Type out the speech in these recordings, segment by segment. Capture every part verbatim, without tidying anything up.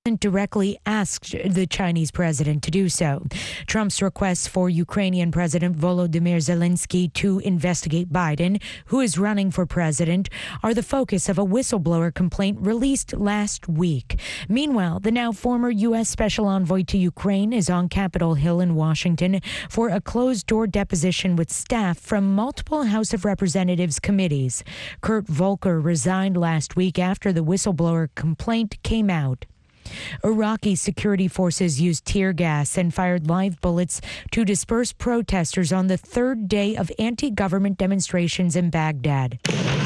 directly asked the Chinese president to do so. Trump's requests for Ukrainian President Volodymyr Zelensky to investigate Biden, who is running for president, are the focus of a whistleblower complaint released last week. Meanwhile, the now former U S Special Envoy to Ukraine is on Capitol Hill in Washington for a closed-door deposition with staff from multiple House of Representatives committees. Kurt Volker resigned last week after the whistleblower complaint came out. Iraqi security forces used tear gas and fired live bullets to disperse protesters on the third day of anti-government demonstrations in Baghdad.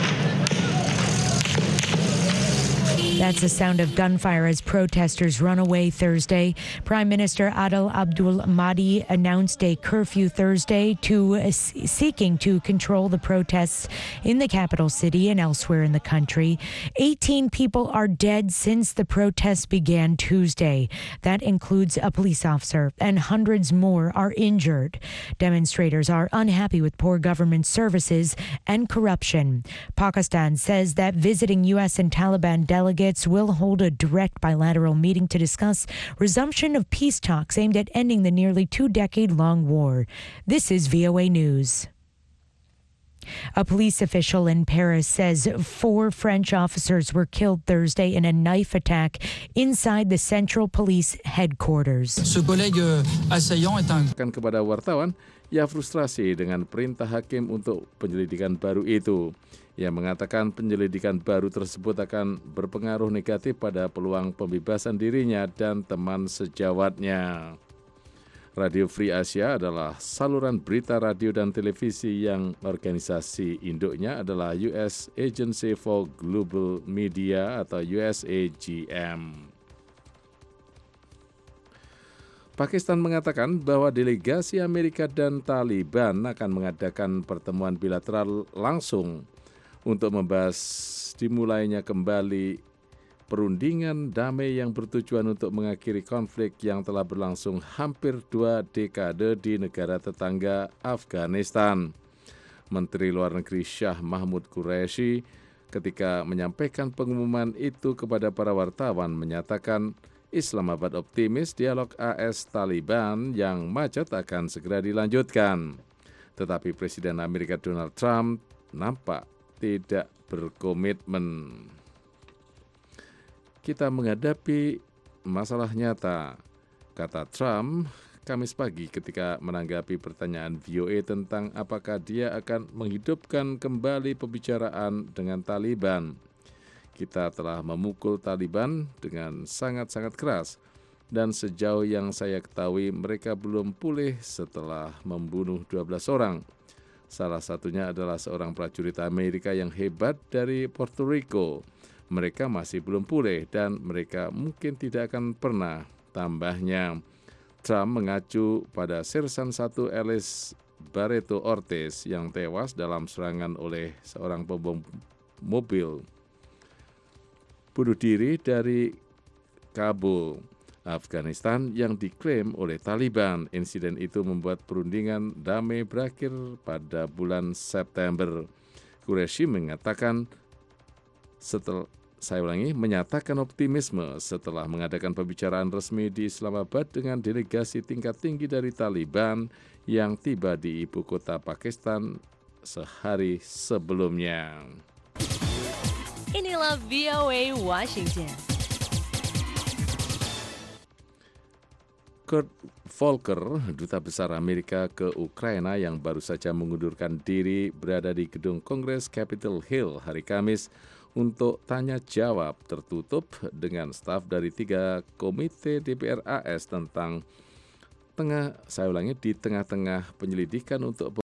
That's the sound of gunfire as protesters run away Thursday. Prime Minister Adel Abdul Mahdi announced a curfew Thursday to uh, seeking to control the protests in the capital city and elsewhere in the country. eighteen people are dead since the protests began Tuesday. That includes a police officer, and hundreds more are injured. Demonstrators are unhappy with poor government services and corruption. Pakistan says that visiting U S and Taliban delegates will hold a direct bilateral meeting to discuss resumption of peace talks aimed at ending the nearly two-decade-long war. This is V O A News. A police official in Paris says four French officers were killed Thursday in a knife attack inside the Central Police headquarters. Ce collègue assaillant est un... Kepada wartawan, ia frustrasi dengan perintah hakim untuk penyelidikan baru itu. Ia mengatakan penyelidikan baru tersebut akan berpengaruh negatif pada peluang pembebasan dirinya dan teman sejawatnya. Radio Free Asia adalah saluran berita radio dan televisi yang organisasi induknya adalah U S Agency for Global Media atau U S A G M. Pakistan mengatakan bahwa delegasi Amerika dan Taliban akan mengadakan pertemuan bilateral langsung untuk membahas dimulainya kembali perundingan damai yang bertujuan untuk mengakhiri konflik yang telah berlangsung hampir dua dekade di negara tetangga Afghanistan. Menteri Luar Negeri Shah Mahmud Qureshi ketika menyampaikan pengumuman itu kepada para wartawan menyatakan Islamabad optimis dialog A S Taliban yang macet akan segera dilanjutkan. Tetapi Presiden Amerika Donald Trump nampak tidak berkomitmen. Kita menghadapi masalah nyata, kata Trump Kamis pagi ketika menanggapi pertanyaan V O A tentang apakah dia akan menghidupkan kembali pembicaraan dengan Taliban. Kita telah memukul Taliban dengan sangat-sangat keras, dan sejauh yang saya ketahui mereka belum pulih setelah membunuh dua belas orang. Salah satunya adalah seorang prajurit Amerika yang hebat dari Puerto Rico. Mereka masih belum pulih dan mereka mungkin tidak akan pernah, tambahnya. Trump mengacu pada Sersan satu Ellis Barreto Ortiz yang tewas dalam serangan oleh seorang pembom mobil bunuh diri dari Kabul, Afghanistan yang diklaim oleh Taliban. Insiden itu membuat perundingan damai berakhir pada bulan September. Qureshi mengatakan setelah saya ulangi menyatakan optimisme setelah mengadakan pembicaraan resmi di Islamabad dengan delegasi tingkat tinggi dari Taliban yang tiba di ibu kota Pakistan sehari sebelumnya. Inilah V O A Washington. Kurt Volker, duta besar Amerika ke Ukraina yang baru saja mengundurkan diri, berada di gedung Kongres Capitol Hill hari Kamis untuk tanya jawab tertutup dengan staf dari tiga komite D P R A S tentang tengah, saya ulangi, di tengah-tengah penyelidikan untuk